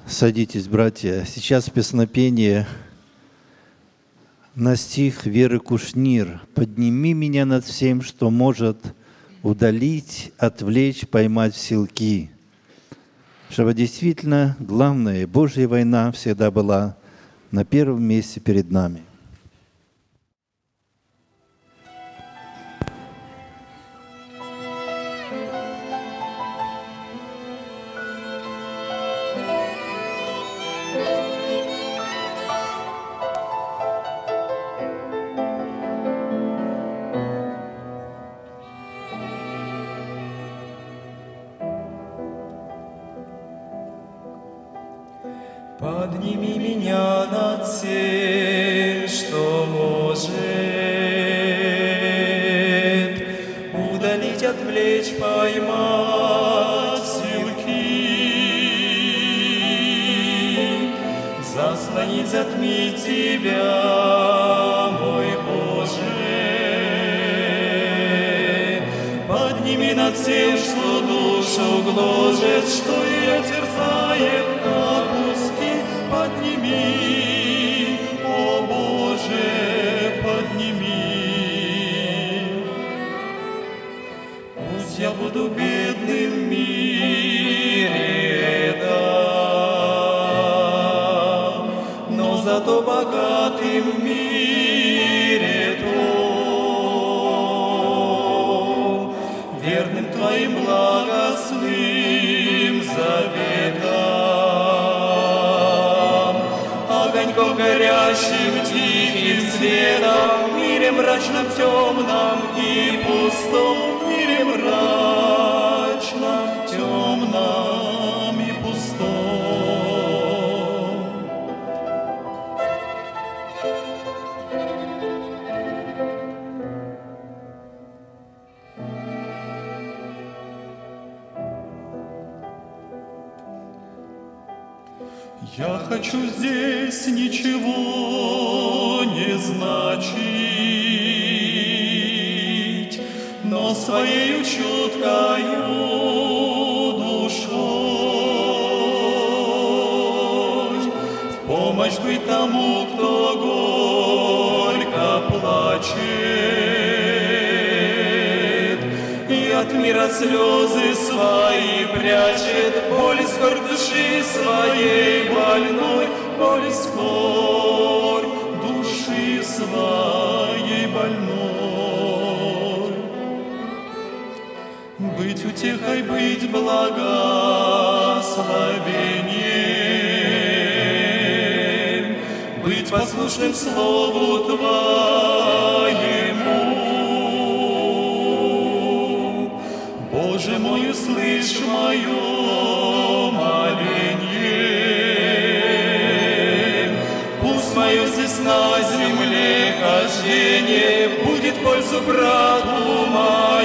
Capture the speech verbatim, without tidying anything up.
Садитесь, братья. Сейчас песнопение на стих Веры Кушнир. «Подними меня над всем, что может удалить, отвлечь, поймать в силки». Чтобы действительно главная Божья война всегда была на первом месте перед нами. Подними меня над всем, что может удалить, отвлечь, поймать силки, заслонить, затмить Тебя, мой Боже. Подними над всем, что душу гложет, что ее терзает, как подними, о Боже, подними. Пусть я буду бедным в мире этом, но зато богатым в мире том, верным Твоим благостным заветам. Огоньком горящим, тихим светом, в мире мрачном, темном и пустом, в мире мрачном, темном и пустом. Я хочу здесь ничего не значить, но своею чуткою душой в помощь быть тому, кто горько плачет и от мира слезы свои прячет, боль и скорбь души своей больной, боль и скорбь души своей больной. Быть утехой, быть благословением, быть послушным слову Твоему. Боже мой, услышь мое моление. Пусть мое здесь на земле хождение будет пользу брату моему.